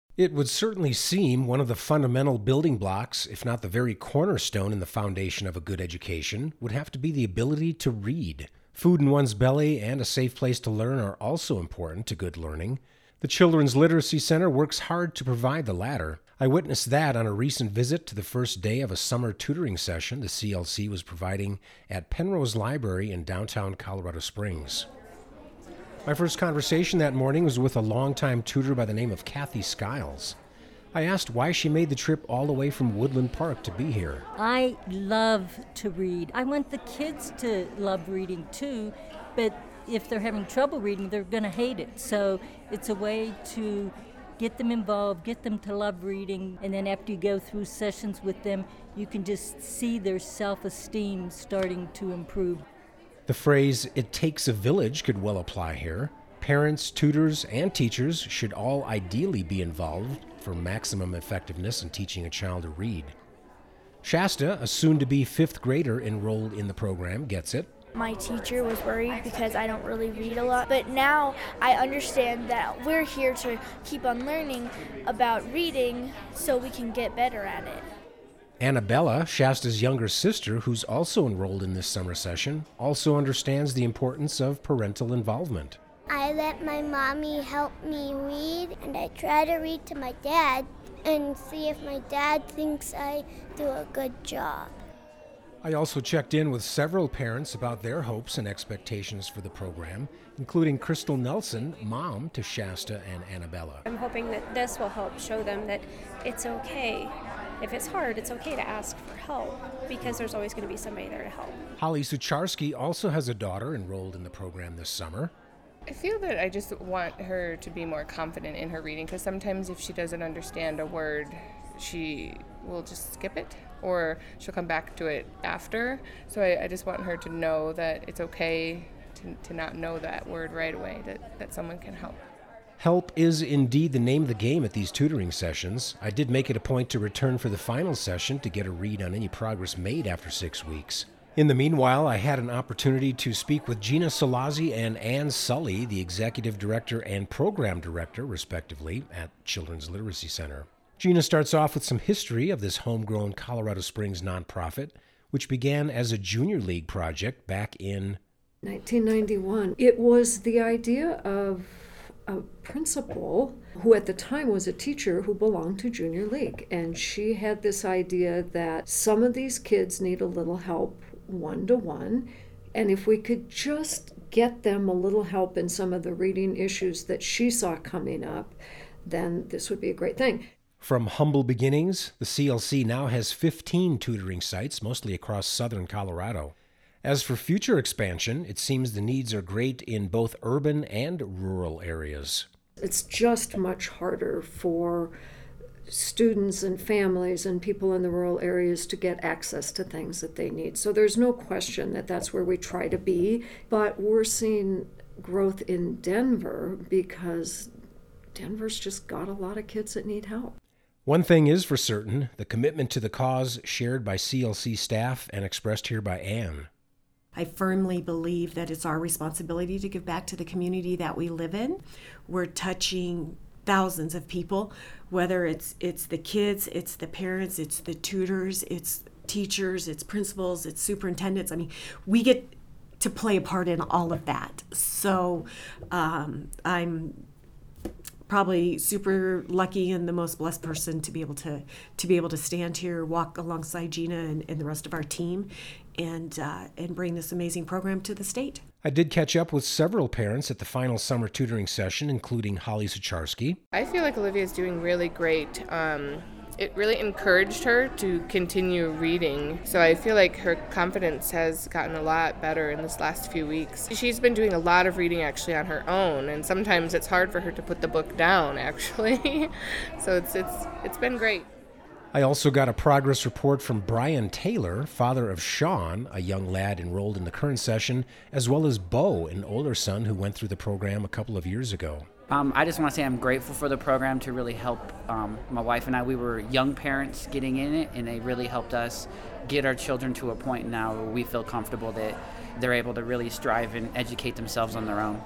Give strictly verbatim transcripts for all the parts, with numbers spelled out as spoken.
It would certainly seem one of the fundamental building blocks, if not the very cornerstone in the foundation of a good education, would have to be the ability to read. Food in one's belly and a safe place to learn are also important to good learning. The Children's Literacy Center works hard to provide the latter. I witnessed that on a recent visit to the first day of a summer tutoring session the C L C was providing at Penrose Library in downtown Colorado Springs. My first conversation that morning was with a longtime tutor by the name of Kathy Skiles. I asked why she made the trip all the way from Woodland Park to be here. I love to read. I want the kids to love reading too, but if they're having trouble reading, they're going to hate it. So it's a way to get them involved, get them to love reading, and then after you go through sessions with them, you can just see their self-esteem starting to improve. The phrase, "it takes a village," could well apply here. Parents, tutors, and teachers should all ideally be involved for maximum effectiveness in teaching a child to read. Shasta, a soon-to-be fifth grader enrolled in the program, gets it. My teacher was worried because I don't really read a lot, but now I understand that we're here to keep on learning about reading so we can get better at it. Annabella, Shasta's younger sister, who's also enrolled in this summer session, also understands the importance of parental involvement. I let my mommy help me read, and I try to read to my dad and see if my dad thinks I do a good job. I also checked in with several parents about their hopes and expectations for the program, including Crystal Nelson, mom to Shasta and Annabella. I'm hoping that this will help show them that it's okay. If it's hard, it's okay to ask for help because there's always going to be somebody there to help. Holly Sucharski also has a daughter enrolled in the program this summer. I feel that I just want her to be more confident in her reading because sometimes if she doesn't understand a word, she will just skip it or she'll come back to it after. So I, I just want her to know that it's okay to, to not know that word right away, that, that someone can help. Help is indeed the name of the game at these tutoring sessions. I did make it a point to return for the final session to get a read on any progress made after six weeks. In the meanwhile, I had an opportunity to speak with Gina Solazzi and Ann Sully, the Executive Director and Program Director, respectively, at Children's Literacy Center. Gina starts off with some history of this homegrown Colorado Springs nonprofit, which began as a junior league project back in nineteen ninety-one. It was the idea of a principal who at the time was a teacher who belonged to Junior League. And she had this idea that some of these kids need a little help one-to-one. And if we could just get them a little help in some of the reading issues that she saw coming up, then this would be a great thing. From humble beginnings, the C L C now has fifteen tutoring sites, mostly across southern Colorado. As for future expansion, it seems the needs are great in both urban and rural areas. It's just much harder for students and families and people in the rural areas to get access to things that they need. So there's no question that that's where we try to be, but we're seeing growth in Denver because Denver's just got a lot of kids that need help. One thing is for certain, the commitment to the cause shared by C L C staff and expressed here by Ann. I firmly believe that it's our responsibility to give back to the community that we live in. We're touching thousands of people, whether it's it's the kids, it's the parents, it's the tutors, it's teachers, it's principals, it's superintendents. I mean, we get to play a part in all of that. So um, I'm probably super lucky and the most blessed person to be able to to be able to stand here, walk alongside Gina and, and the rest of our team, and uh, and bring this amazing program to the state. I did catch up with several parents at the final summer tutoring session, including Holly Sucharski. I feel like Olivia's doing really great. Um, it really encouraged her to continue reading. So I feel like her confidence has gotten a lot better in this last few weeks. She's been doing a lot of reading actually on her own, and sometimes it's hard for her to put the book down actually. So it's it's it's been great. I also got a progress report from Brian Taylor, father of Sean, a young lad enrolled in the current session, as well as Bo, an older son who went through the program a couple of years ago. Um, I just want to say I'm grateful for the program to really help um, my wife and I. We were young parents getting in it, and they really helped us get our children to a point now where we feel comfortable that they're able to really strive and educate themselves on their own.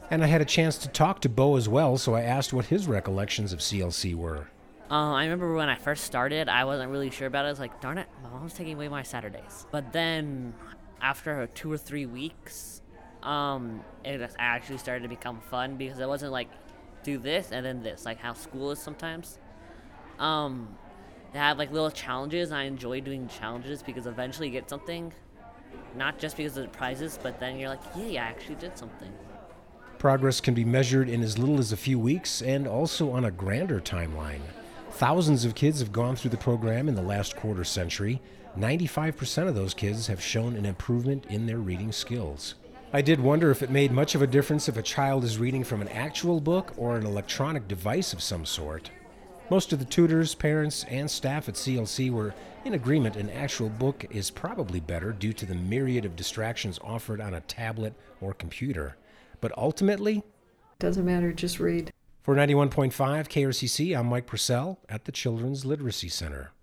And I had a chance to talk to Bo as well, so I asked what his recollections of C L C were. Um, I remember when I first started, I wasn't really sure about it. I was like, darn it, my mom's taking away my Saturdays. But then after two or three weeks, um, it actually started to become fun because it wasn't like do this and then this, like how school is sometimes. Um, they have like little challenges. I enjoy doing challenges because eventually you get something, not just because of the prizes, but then you're like, yeah, I actually did something. Progress can be measured in as little as a few weeks and also on a grander timeline. Thousands of kids have gone through the program in the last quarter century. ninety-five percent of those kids have shown an improvement in their reading skills. I did wonder if it made much of a difference if a child is reading from an actual book or an electronic device of some sort. Most of the tutors, parents, and staff at C L C were in agreement an actual book is probably better due to the myriad of distractions offered on a tablet or computer. But ultimately, doesn't matter, just read. For ninety-one point five K R C C, I'm Mike Purcell at the Children's Literacy Center.